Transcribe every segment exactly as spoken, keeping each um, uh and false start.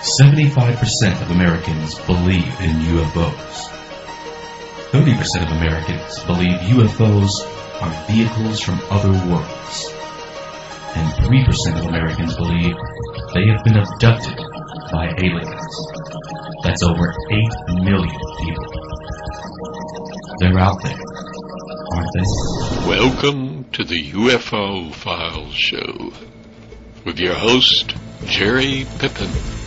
seventy-five percent of Americans believe in U F Os. thirty percent of Americans believe U F Os are vehicles from other worlds. And three percent of Americans believe they have been abducted by aliens. That's over eight million people. They're out there, aren't they? Welcome to the U F O Files Show with your host, Jerry Pippin.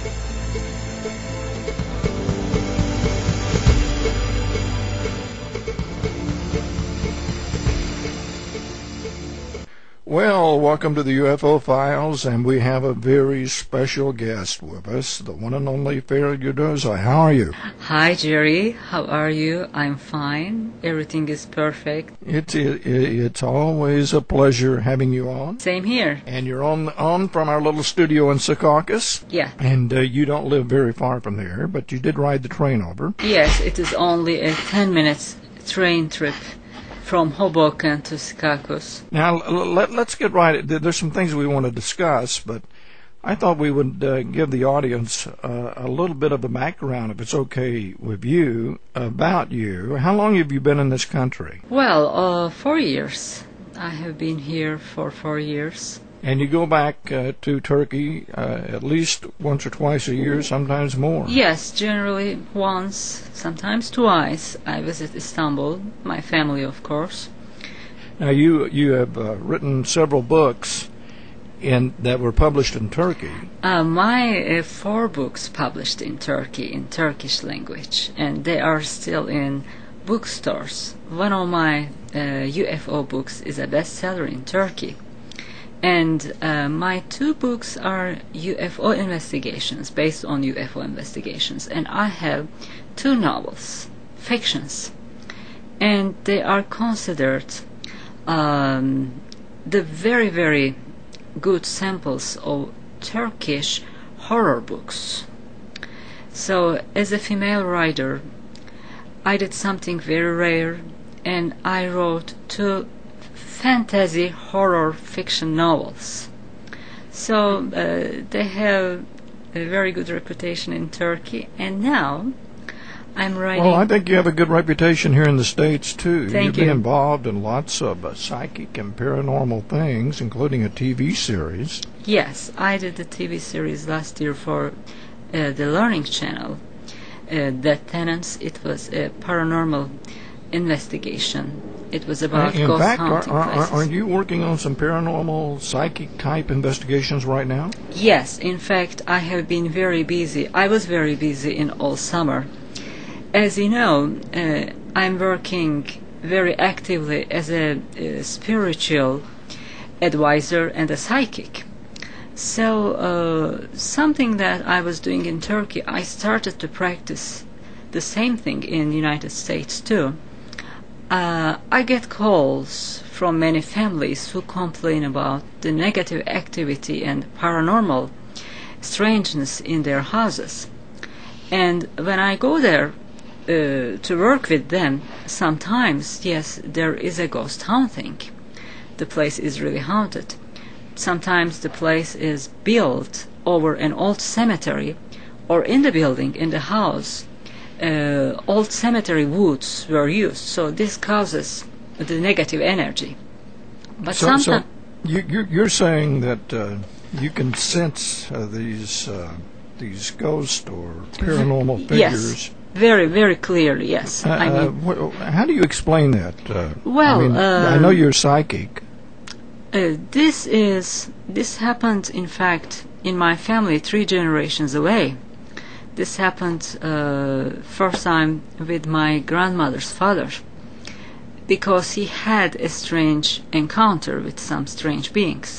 Well, welcome to the U F O Files, and we have a very special guest with us, the one and only Farah Udoza. How are you? Hi, Jerry. How are you? I'm fine. Everything is perfect. It's it, it's always a pleasure having you on. Same here. And you're on on from our little studio in Secaucus. Yeah. And uh, you don't live very far from there, but you did ride the train over. Yes, it is only a ten minutes train trip from Hoboken to Secaucus. Now, let, let's get right. There's some things we want to discuss, but I thought we would uh, give the audience uh, a little bit of a background, if it's okay with you, about you. How long have you been in this country? Well, uh, four years. I have been here for four years. And you go back uh, to Turkey uh, at least once or twice a year, sometimes more. Yes, generally once, sometimes twice. I visit Istanbul, my family, of course. Now, you you have uh, written several books in that were published in Turkey. Uh, my uh, four books published in Turkey, in Turkish language, and they are still in bookstores. One of my uh, U F O books is a bestseller in Turkey. And uh, my two books are U F O investigations, based on U F O investigations. And I have two novels, fictions. And they are considered um, the very, very good samples of Turkish horror books. So, as a female writer, I did something very rare, and I wrote two fantasy horror fiction novels. So uh, they have a very good reputation in Turkey, and now I'm writing. Well, I think you have a good reputation here in the States too. Thank You've you. been involved in lots of uh, psychic and paranormal things, including a T V series. Yes, I did a T V series last year for uh, the Learning Channel. Uh, that Tenants, it was a paranormal investigation. It was about in ghost fact, haunting are, are, places. aren't you working on some paranormal, psychic-type investigations right now? Yes, in fact, I have been very busy. I was very busy in all summer. As you know, uh, I'm working very actively as a, a spiritual advisor and a psychic. So, uh, something that I was doing in Turkey, I started to practice the same thing in the United States too. Uh, I get calls from many families who complain about the negative activity and paranormal strangeness in their houses. And when I go there uh, to work with them, sometimes, yes, there is a ghost haunting. The place is really haunted. Sometimes the place is built over an old cemetery, or in the building, in the house, Uh, old cemetery woods were used, so this causes the negative energy. But so, sometimes so you, you're, you're saying that uh, you can sense uh, these uh, these ghosts or paranormal figures. Yes, very, very clearly. Yes. Uh, I mean, uh, wh- how do you explain that? Uh, well, I, mean, uh, I know you're psychic. uh, this is this happened, in fact, in my family three generations away. This happened uh, first time with my grandmother's father, because he had a strange encounter with some strange beings.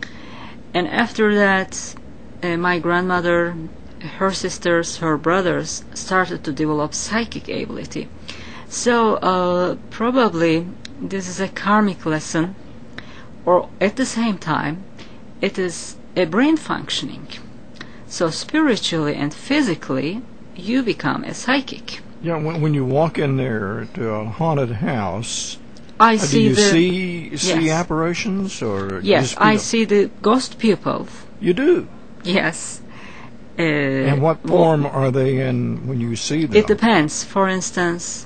And after that, uh, my grandmother, her sisters, her brothers started to develop psychic ability. So uh, probably this is a karmic lesson, or at the same time, it is a brain functioning. So spiritually and physically, you become a psychic. Yeah, when, when you walk in there to a haunted house, I uh, see do you the see see yes. apparitions or yes, just I feel- see the ghost people. You do. Yes, Uh, And what form are they in when you see them? It depends. For instance,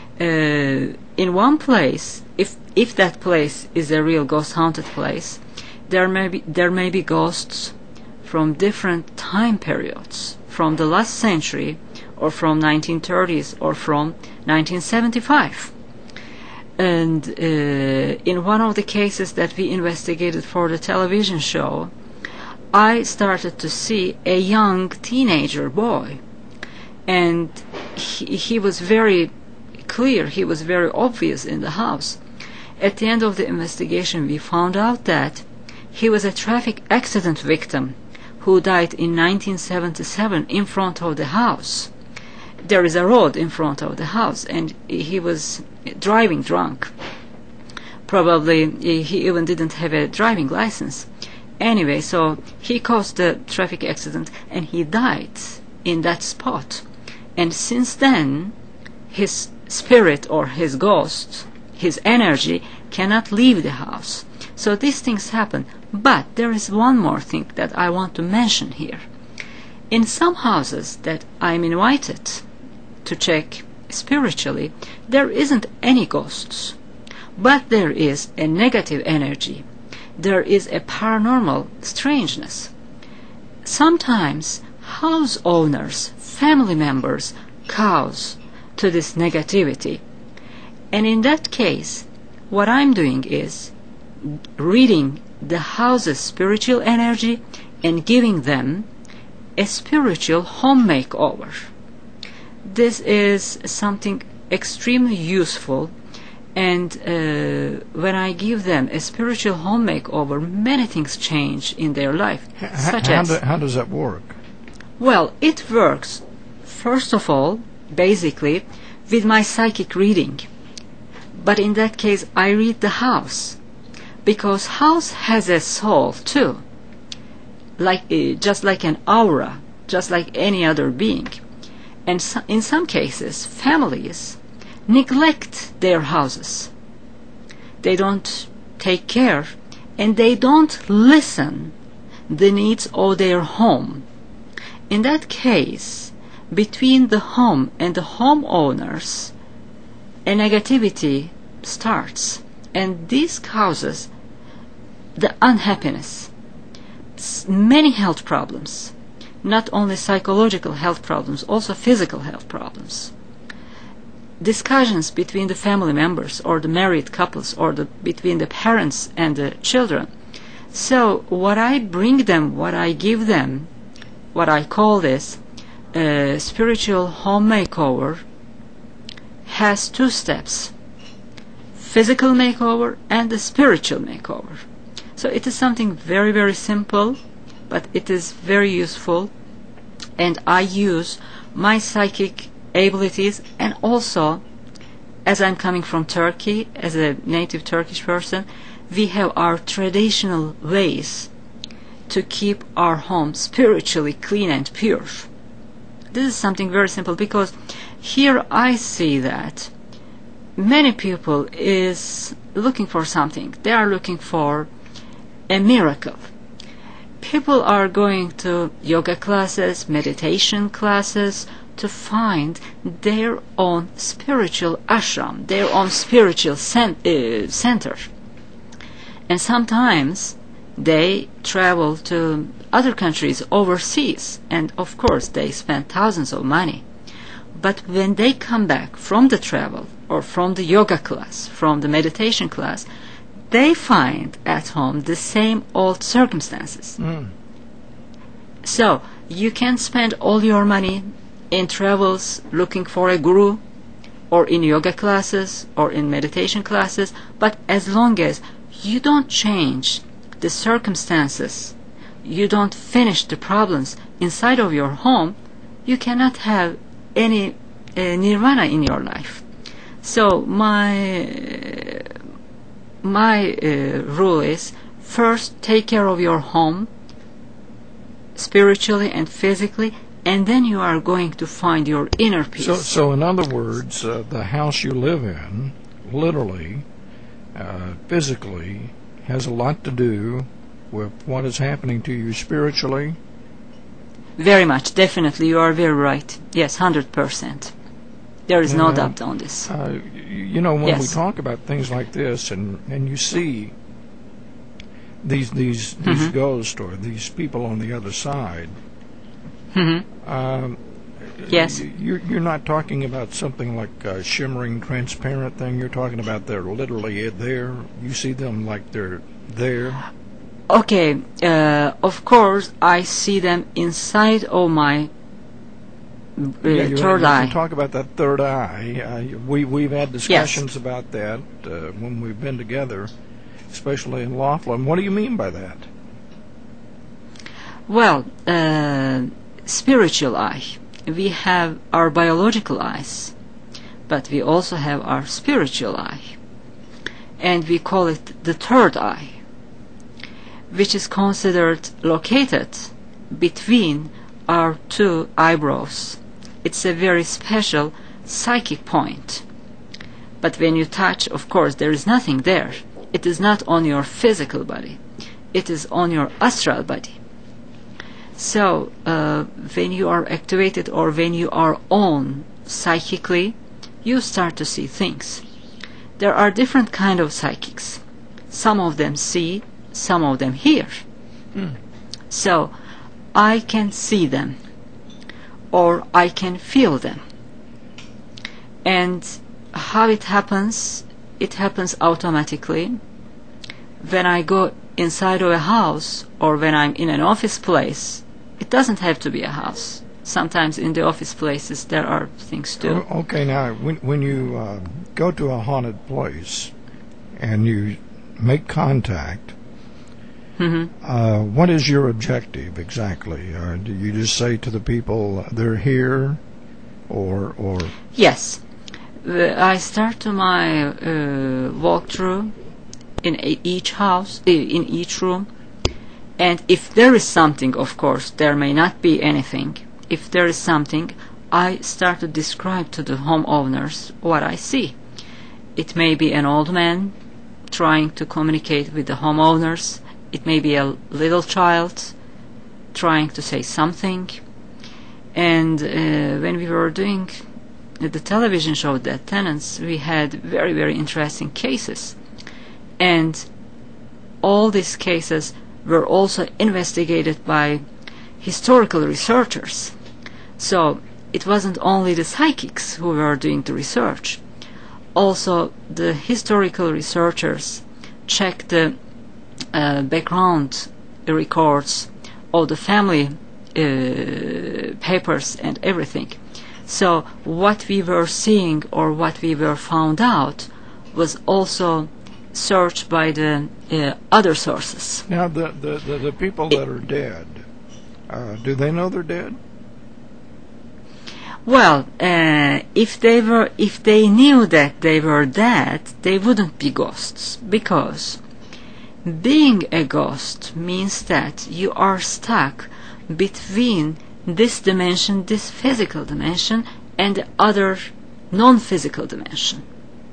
uh, in one place, if if that place is a real ghost haunted place, there may be there may be ghosts from different time periods, from the last century, or from nineteen thirties, or from nineteen seventy-five. And uh, in one of the cases that we investigated for the television show, I started to see a young teenager boy, and he, he was very clear, he was very obvious in the house. At the end of the investigation, we found out that he was a traffic accident victim who died in nineteen seventy-seven in front of the house. There is a road in front of the house, and he was driving drunk. Probably he even didn't have a driving license. Anyway, so he caused the traffic accident and he died in that spot. And since then, his spirit or his ghost, his energy, cannot leave the house. So these things happen. But there is one more thing that I want to mention here. In some houses that I'm invited to check spiritually, there isn't any ghosts, but there is a negative energy. There is a paranormal strangeness. Sometimes house owners, family members, cause to this negativity. And in that case, what I'm doing is reading the house's spiritual energy and giving them a spiritual home makeover. This is something extremely useful, and uh, when I give them a spiritual home makeover, many things change in their life. H- such how, as, do, how does that work? well, it works, first of all, basically, with my psychic reading. But in that case, I read the house, because house has a soul too, like uh, just like an aura, just like any other being. And so, in some cases, families neglect their houses. They don't take care, and they don't listen the needs of their home. In that case, between the home and the homeowners, a negativity starts, and this causes the unhappiness, many health problems, not only psychological health problems, also physical health problems. Discussions between the family members or the married couples or the, between the parents and the children. So what I bring them, what I give them, what I call this uh, spiritual home makeover, has two steps: physical makeover and the spiritual makeover. So it is something very, very simple, but it is very useful, and I use my psychic abilities, and also, as I'm coming from Turkey, as a native Turkish person, we have our traditional ways to keep our home spiritually clean and pure. This is something very simple, because here I see that many people is looking for something. They are looking for a miracle. People are going to yoga classes, meditation classes, to find their own spiritual ashram, their own spiritual cent- uh, center. And sometimes they travel to other countries overseas, and of course they spend thousands of money. But when they come back from the travel, or from the yoga class, from the meditation class, they find at home the same old circumstances. Mm. So you can spend all your money in travels looking for a guru, or in yoga classes, or in meditation classes, but as long as you don't change the circumstances, you don't finish the problems inside of your home, you cannot have any uh, nirvana in your life. So my my uh, rule is, first take care of your home spiritually and physically, and then you are going to find your inner peace. So, so in other words, uh, the house you live in, literally, uh, physically, has a lot to do with what is happening to you spiritually. Very much, definitely. You are very right. Yes, one hundred percent. There is no Uh, doubt on this. Uh, you know, when Yes. we talk about things like this, and, and you see these these these Mhm. ghosts or these people on the other side, Mhm. um, Yes. y- you're you're not talking about something like a shimmering, transparent thing. You're talking about they're literally there. You see them like they're there. Okay, uh, of course, I see them inside of my uh, Yeah, you, third you eye. talk about that third eye. Uh, we we've had discussions about that uh, when we've been together, especially in Laughlin. What do you mean by that? Well, uh, spiritual eye. We have our biological eyes, but we also have our spiritual eye. And we call it the third eye, which is considered located between our two eyebrows. It's a very special psychic point. But when you touch, of course, there is nothing there. It is not on your physical body. It is on your astral body. So, uh, when you are activated or when you are on psychically, you start to see things. There are different kind of psychics. Some of them see, some of them hear. Hmm. So, I can see them, or I can feel them. And how it happens, it happens automatically. When I go inside of a house, or when I'm in an office place, it doesn't have to be a house. Sometimes in the office places there are things too. O- Okay, now when when you uh, go to a haunted place and you make contact, hmm uh, what is your objective exactly? Uh, do you just say to the people they're here, or or Yes. Uh, I start to my uh, walkthrough in a- each house, uh, in each room. And if there is something, of course, there may not be anything. If there is something, I start to describe to the homeowners what I see. It may be an old man trying to communicate with the homeowners. It may be a little child trying to say something. And uh, when we were doing the television show, The Tenants, we had very, very interesting cases. And all these cases were also investigated by historical researchers. So it wasn't only the psychics who were doing the research. Also, the historical researchers checked the uh, background records of the family uh, papers and everything. So what we were seeing or what we were found out was also searched by the uh, other sources. now the the, the, the people that are dead, uh, do they know they're dead? Well, uh, if they were, if they knew that they were dead, they wouldn't be ghosts, because being a ghost means that you are stuck between this dimension, this physical dimension, and the other non-physical dimension.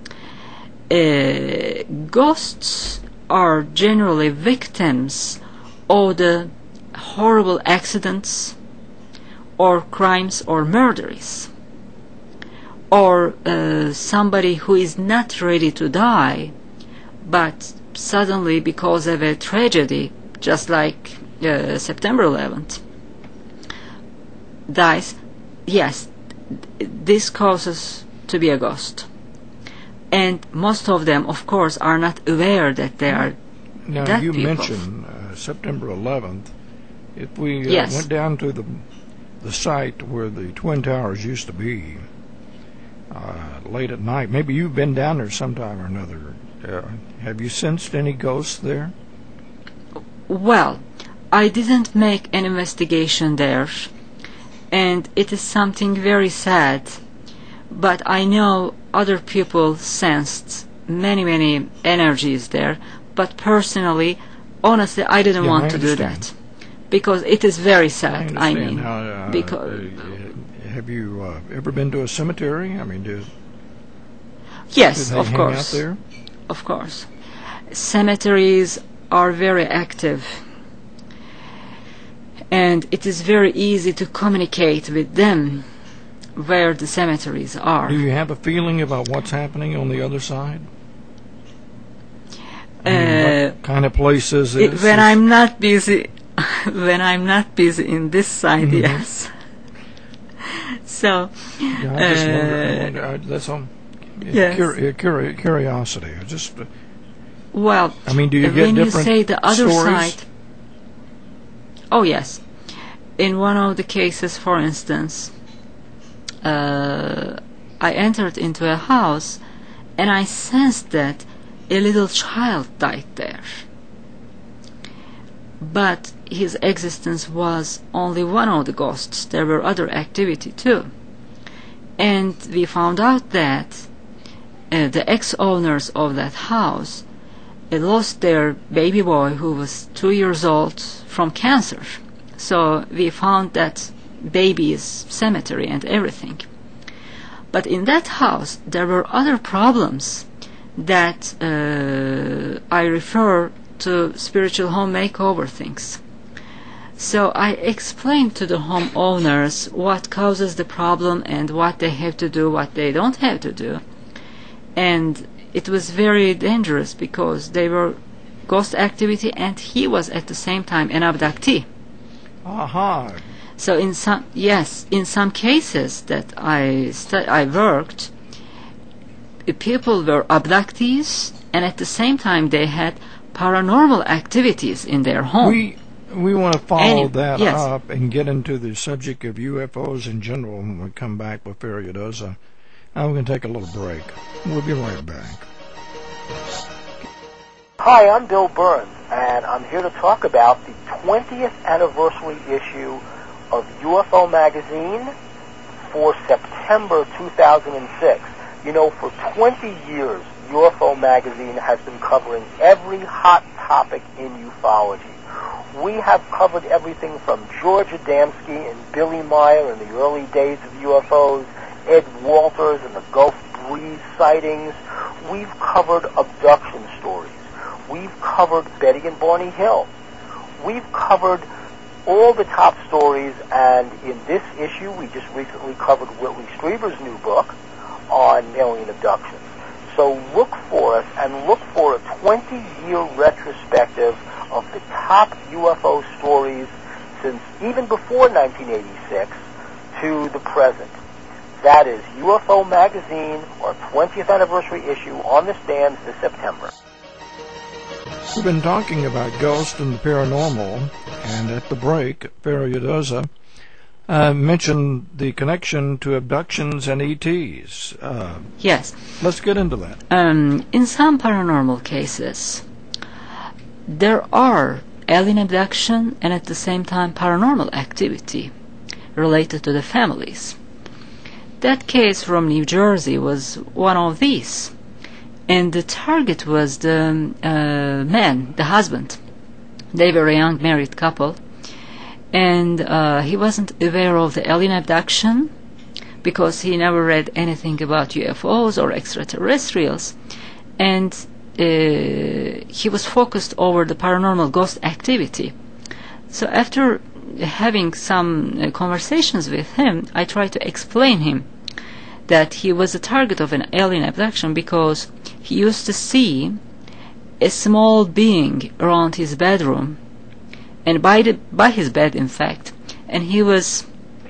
Uh, ghosts are generally victims of the horrible accidents or crimes or murders, or uh, somebody who is not ready to die, but suddenly because of a tragedy, just like uh, September eleventh, dies. Yes, this causes to be a ghost. And most of them, of course, are not aware that they are Now dead you people. mentioned uh, September eleventh. If we uh, Yes. went down to the the site where the Twin Towers used to be uh, late at night, maybe you've been down there sometime or another. Uh, have you sensed any ghosts there? Well, I didn't make an investigation there, and it is something very sad, but I know other people sensed many, many energies there, but personally, honestly, I didn't Yeah, want I to do understand. that, because it is very I sad, understand. I mean, Now, uh, because... uh, have you uh, ever been to a cemetery? I mean, do, do Yes, they of hang course. out there? Of course. Cemeteries are very active. and it is very easy to communicate with them where the cemeteries are. Do you have a feeling about what's happening on the other side? I mean, Uh, what kind of place is It, this? when Is- I'm not busy, when I'm not busy in this side, Mhm. yes. So, Yeah, I just wonder, I uh, wonder, I, that's all. yes. Curi- curi- curiosity. I just, uh, well, I mean, do you get when you different say the other stories? side, oh yes, in one of the cases, for instance, uh, I entered into a house and I sensed that a little child died there. But his existence was only one of the ghosts. There were other activity too. And we found out that uh, the ex-owners of that house uh, lost their baby boy who was two years old from cancer. So we found that baby's cemetery and everything. But in that house there were other problems that uh, I refer to spiritual home makeover things. So I explained to the homeowners what causes the problem and what they have to do, what they don't have to do. And it was very dangerous because they were ghost activity and he was at the same time an abductee. Aha. So in some, yes, in some cases that I stu- I worked, uh, people were abductees and at the same time they had paranormal activities in their home. We we want to follow Any- that yes. up and get into the subject of U F Os in general when we come back with Ferriadosa. Now we're going to take a little break. We'll be right back. Hi, I'm Bill Burns, and I'm here to talk about the twentieth anniversary issue of U F O Magazine for September two thousand six. You know, for twenty years, U F O Magazine has been covering every hot topic in ufology. We have covered everything from George Adamski and Billy Meyer in the early days of U F Os, Ed Walters and the Gulf Breeze sightings. We've covered abduction stories. We've covered Betty and Barney Hill. We've covered all the top stories, and in this issue, we just recently covered Whitley Strieber's new book on alien abductions. So look for us and look for a twenty-year retrospective of the top U F O stories since even before nineteen eighty-six to the present. That is U F O Magazine, our twentieth anniversary issue, on the stands this September. We've been talking about ghosts and the paranormal, and at the break, Ferriadosa uh, mentioned the connection to abductions and E Ts. Uh, Yes. let's get into that. Um, in some paranormal cases, there are alien abduction and at the same time paranormal activity related to the families. That case from New Jersey was one of these. And the target was the uh, man, the husband. They were a young married couple. And uh, he wasn't aware of the alien abduction because he never read anything about U F Os or extraterrestrials. And uh, he was focused over the paranormal ghost activity. So after having some uh, conversations with him, I tried to explain him that he was the target of an alien abduction because he used to see a small being around his bedroom and by the by his bed, in fact, and he was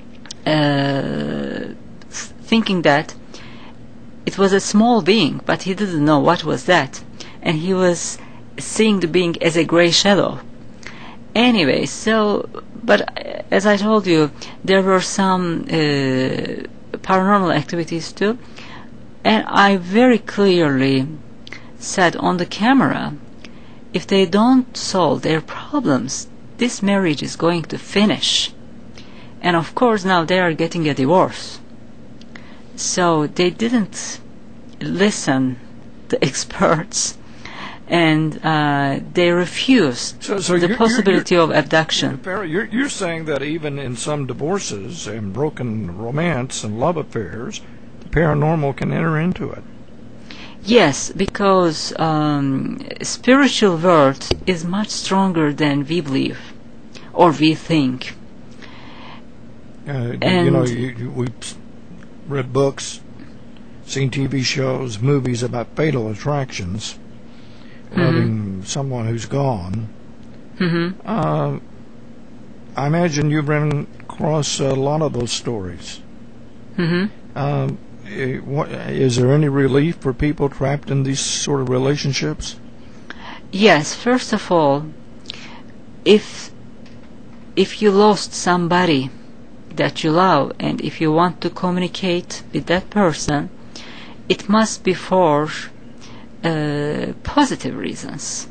uh, thinking that it was a small being, but he didn't know what was that, and he was seeing the being as a gray shadow. Anyway, so but as I told you, there were some uh, paranormal activities too, and I very clearly said on the camera, if they don't solve their problems, this marriage is going to finish. And of course now they are getting a divorce. So they didn't listen to experts, and uh, they refused So, so the you're, possibility you're, of abduction. you're, you're, you're saying that even in some divorces and broken romance and love affairs, the paranormal can enter into it. Yes, because um, spiritual world is much stronger than we believe, or we think. Uh, And- you know, you, you, we've read books, seen T V shows, movies about fatal attractions, loving someone who's gone. hmm Uh, I imagine you've run across a lot of those stories. hmm Um, eh, what, is there any relief for people trapped in these sort of relationships? Yes, first of all, if if you lost somebody that you love, and if you want to communicate with that person, it must be for uh, positive reasons.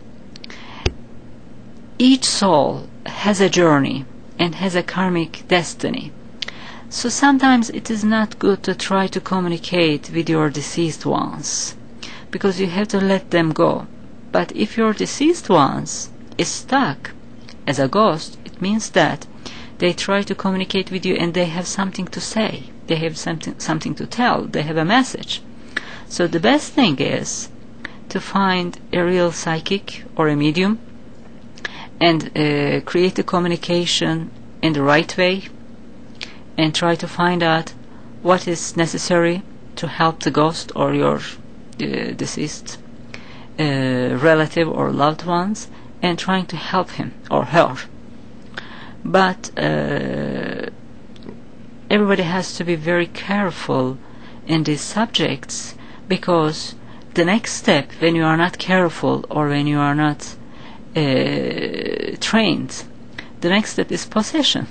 Each soul has a journey and has a karmic destiny. So sometimes it is not good to try to communicate with your deceased ones, because you have to let them go. But if your deceased ones is stuck as a ghost, it means that they try to communicate with you and they have something to say. They have something something to tell. They have a message. So the best thing is to find a real psychic or a medium and uh, create a communication in the right way and try to find out what is necessary to help the ghost or your uh, deceased uh, relative or loved ones, and trying to help him or her. But uh, everybody has to be very careful in these subjects, because the next step, when you are not careful or when you are not uh, trained, the next step is possession.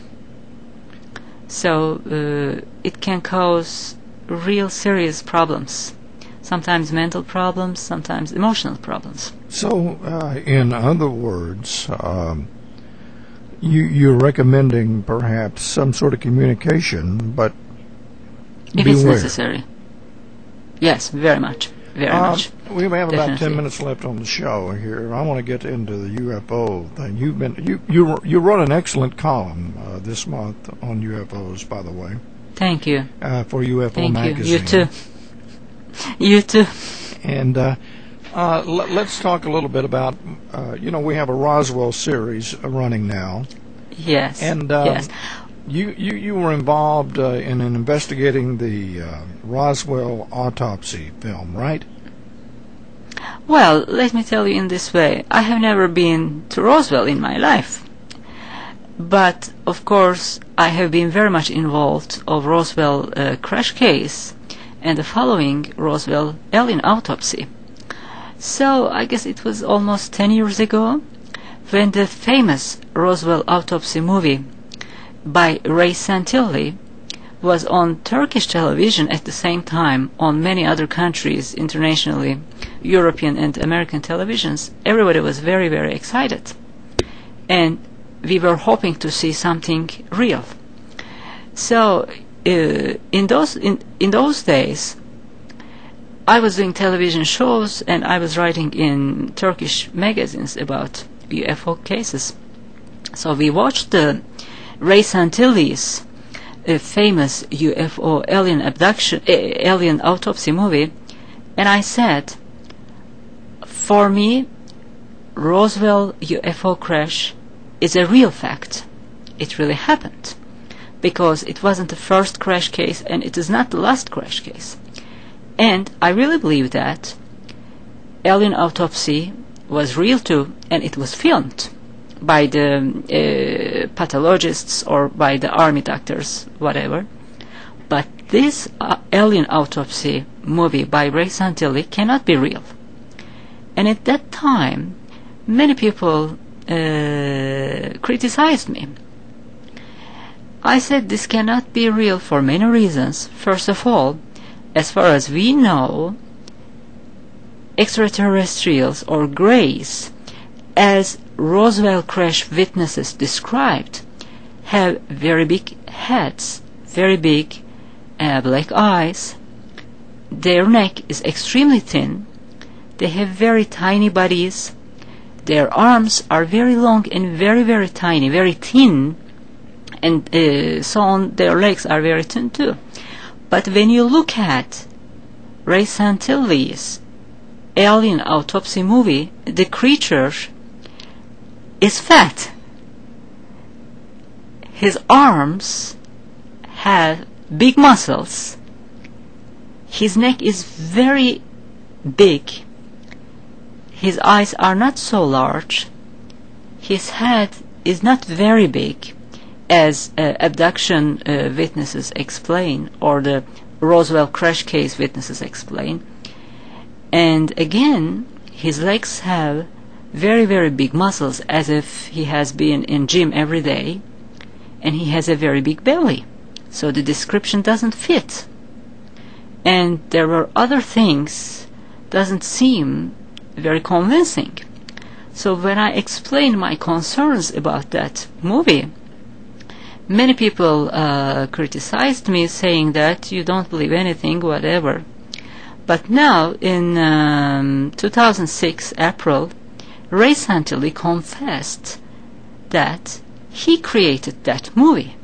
So uh, it can cause real serious problems, sometimes mental problems, sometimes emotional problems. So, uh, in other words, um, you, you're recommending perhaps some sort of communication, but If beware. it's necessary. Yes, very much. Very Uh, much. we have about Definitely. ten minutes left on the show here. I want to get into the U F O thing. You've been you you you wrote an excellent column uh, this month on U F Os, by the way, Thank you. uh, for U F O Thank you. magazine. You too. You too. And uh, uh, l- let's talk a little bit about uh, you know, we have a Roswell series uh, running now, Yes. and um, yes. you, you you were involved uh, in, in investigating the uh, Roswell autopsy film, right? Well, let me tell you in this way. I have never been to Roswell in my life. But, of course, I have been very much involved of Roswell uh, crash case and the following Roswell alien autopsy. So, I guess it was almost ten years ago when the famous Roswell autopsy movie by Ray Santilli was on Turkish television at the same time on many other countries internationally, European and American televisions. Everybody was very, very excited. And we were hoping to see something real. So uh, in those in, in those days, I was doing television shows and I was writing in Turkish magazines about U F O cases. So we watched the Ray Santilli's uh, famous U F O alien abduction, uh, alien autopsy movie, and I said, for me, Roswell U F O crash is a real fact. It really happened, because it wasn't the first crash case and it is not the last crash case. And I really believe that alien autopsy was real too, and it was filmed by the uh, pathologists or by the army doctors, whatever. But this uh, alien autopsy movie by Ray Santilli cannot be real. And at that time, many people uh, criticized me. I said this cannot be real for many reasons. First of all, as far as we know, extraterrestrials or greys, as Roswell crash witnesses described, have very big heads, very big uh, black eyes. Their neck is extremely thin. They have very tiny bodies. Their arms are very long and very, very tiny, very thin, and uh, so on. Their legs are very thin too. But when you look at Ray Santilli's alien autopsy movie, the creature is fat. his arms have big muscles. His neck is very big. His eyes are not so large. His head is not very big, as uh, abduction uh, witnesses explain, or the Roswell crash case witnesses explain. And again, his legs have very, very big muscles, as if he has been in gym every day, and he has a very big belly. So the description doesn't fit. And there were other things doesn't seem very convincing. So when I explained my concerns about that movie, many people uh, criticized me, saying that you don't believe anything, whatever. But now, in um, two thousand six, April, Ray Santilli confessed that he created that movie.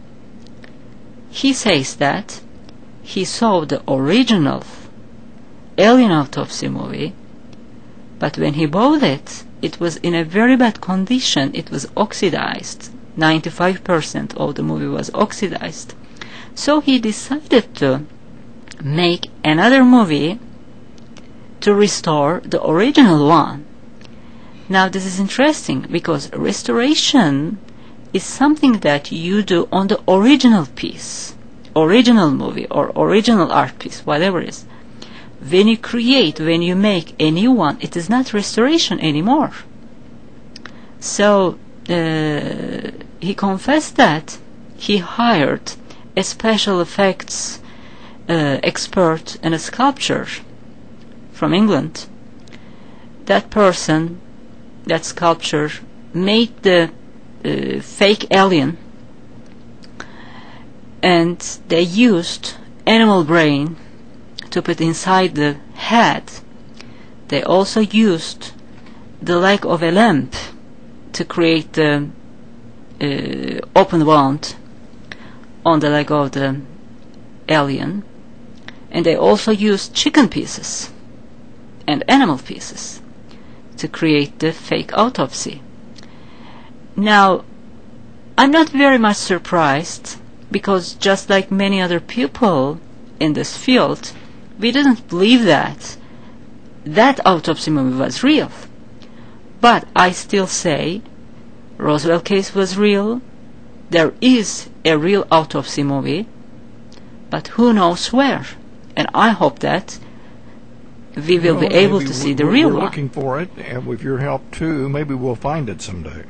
He says that he saw the original Alien Autopsy movie, but when he bought it, it was in a very bad condition. It was oxidized. ninety-five percent of the movie was oxidized. So he decided to make another movie to restore the original one. Now this is interesting, because restoration is something that you do on the original piece, original movie or original art piece, whatever it is. When you create, when you make a new one, it is not restoration anymore. So uh, he confessed that he hired a special effects uh, expert and a sculptor from England. That person, that sculptor, made the uh, fake alien, and they used animal brain to put inside the head. They also used the leg of a lamb to create the uh, open wound on the leg of the alien. And they also used chicken pieces and animal pieces to create the fake autopsy. Now, I'm not very much surprised, because just like many other people in this field, we didn't believe that that autopsy movie was real. But I still say Roswell case was real. There is a real autopsy movie, but who knows where? And I hope that we will well, be able to we, see the we're, real we're one. We're looking for it, and with your help too, maybe we'll find it someday.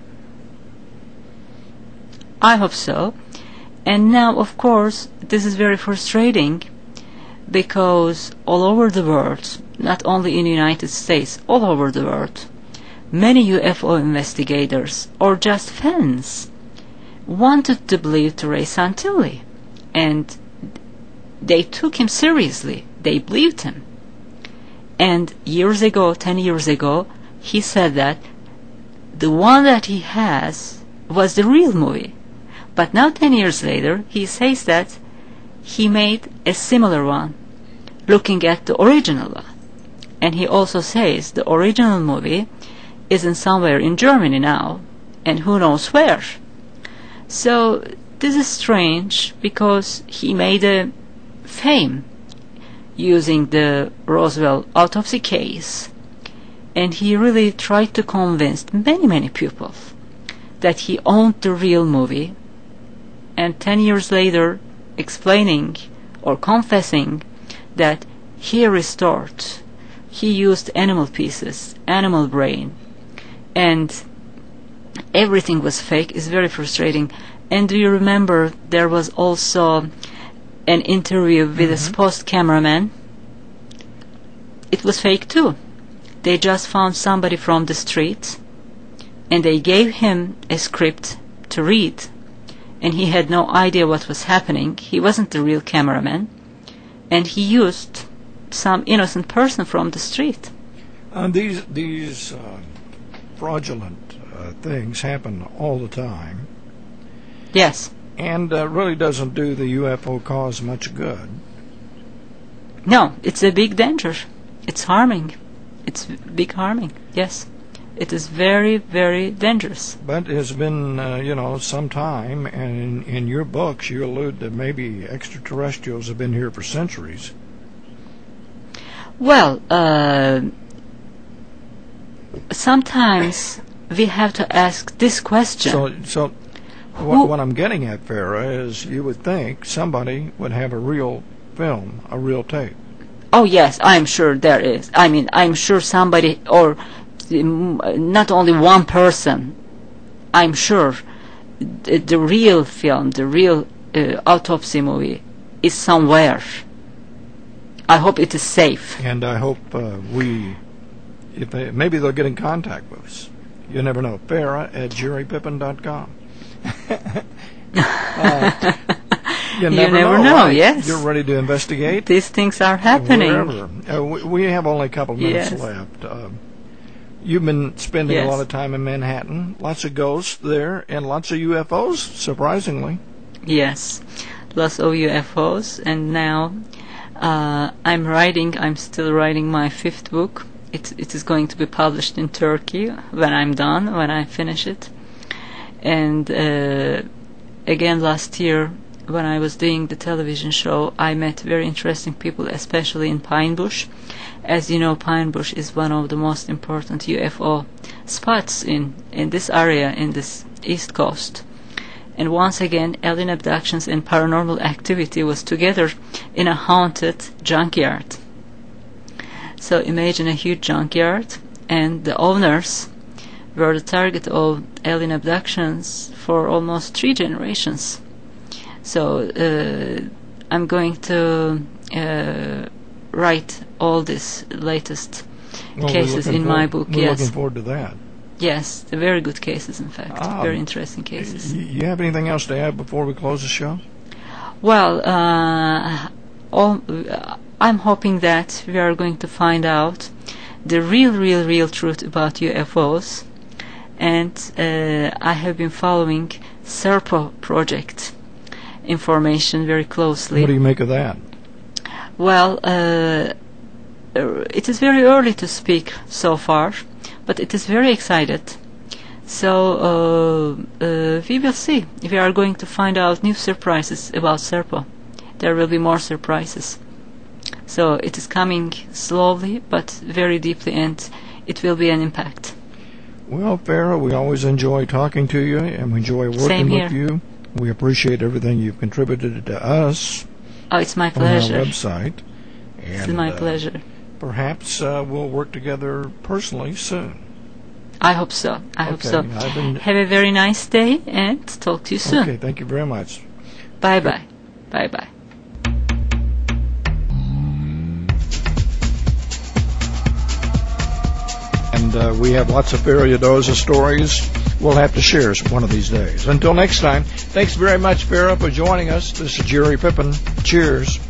I hope so. And now, of course, this is very frustrating, because all over the world, not only in the United States, all over the world, many U F O investigators, or just fans, wanted to believe to Ray Santilli, and they took him seriously. They believed him. And years ago, ten years ago, he said that the one that he has was the real movie. But now, ten years later, he says that he made a similar one, looking at the original one. And he also says the original movie isn't somewhere in Germany now, and who knows where. So this is strange, because he made a fame using the Roswell autopsy case, and he really tried to convince many, many people that he owned the real movie, and ten years later explaining or confessing that he restored, he used animal pieces, animal brain, and everything was fake, is very frustrating. And do you remember there was also an interview with mm-hmm. a supposed cameraman? It was fake too. They just found somebody from the street, and they gave him a script to read, and he had no idea what was happening. He wasn't the real cameraman, and he used some innocent person from the street. And these these uh, fraudulent uh, things happen all the time. Yes. And uh, really doesn't do the U F O cause much good. No, it's a big danger. It's harming. It's big harming, yes. It is very, very dangerous. But it's been, uh, you know, some time, and in, in your books you allude that maybe extraterrestrials have been here for centuries. Well, uh, sometimes we have to ask this question. So, so what, what I'm getting at, Farah, is you would think somebody would have a real film, a real tape. Oh, yes, I'm sure there is. I mean, I'm sure somebody, or not only one person, I'm sure the, the real film, the real uh, autopsy movie is somewhere. I hope it is safe. And I hope uh, we, if they, maybe they'll get in contact with us. You never know. Farah at jerry pippin dot com. uh, you never, you never know, know right? Yes. You're ready to investigate? These things are happening. Wherever. Uh, we, we have only a couple of minutes Yes. left. Uh, you've been spending Yes. a lot of time in Manhattan. Lots of ghosts there and lots of U F Os, surprisingly. Yes, lots of U F Os. And now uh, I'm writing, I'm still writing my fifth book. It, it is going to be published in Turkey when I'm done, when I finish it. And uh, again, last year, when I was doing the television show, I met very interesting people, especially in Pine Bush. As you know, Pine Bush is one of the most important U F O spots in, in this area, in this East Coast. And once again, alien abductions and paranormal activity was together in a haunted junkyard. So imagine a huge junkyard, and the owners were the target of alien abductions for almost three generations. So uh, I'm going to uh, write all these latest Well, cases in forward, my book. We're Yes, looking forward to that. yes, they're very good cases. In fact, Ah, very interesting cases. Y- You have anything else to add before we close the show? Well, uh, all, uh, I'm hoping that we are going to find out the real, real, real truth about U F Os. And uh, I have been following SERPO project information very closely. What do you make of that? Well, uh, it is very early to speak so far, but it is very excited. So uh, uh, we will see if we are going to find out new surprises about SERPO. There will be more surprises. So it is coming slowly but very deeply, and it will be an impact. Well, Farah, we always enjoy talking to you, and we enjoy working Same with here. you. We appreciate everything you've contributed to us Oh, it's my on pleasure. our website. It's And, my uh, pleasure. Perhaps uh, we'll work together personally soon. I hope so. I hope Okay, so. I've been- Have a very nice day, and talk to you soon. Okay, thank you very much. Bye bye. Bye bye. And uh, we have lots of Farah Yadoza stories we'll have to share one of these days. Until next time, thanks very much, Farah, for joining us. This is Jerry Pippin. Cheers.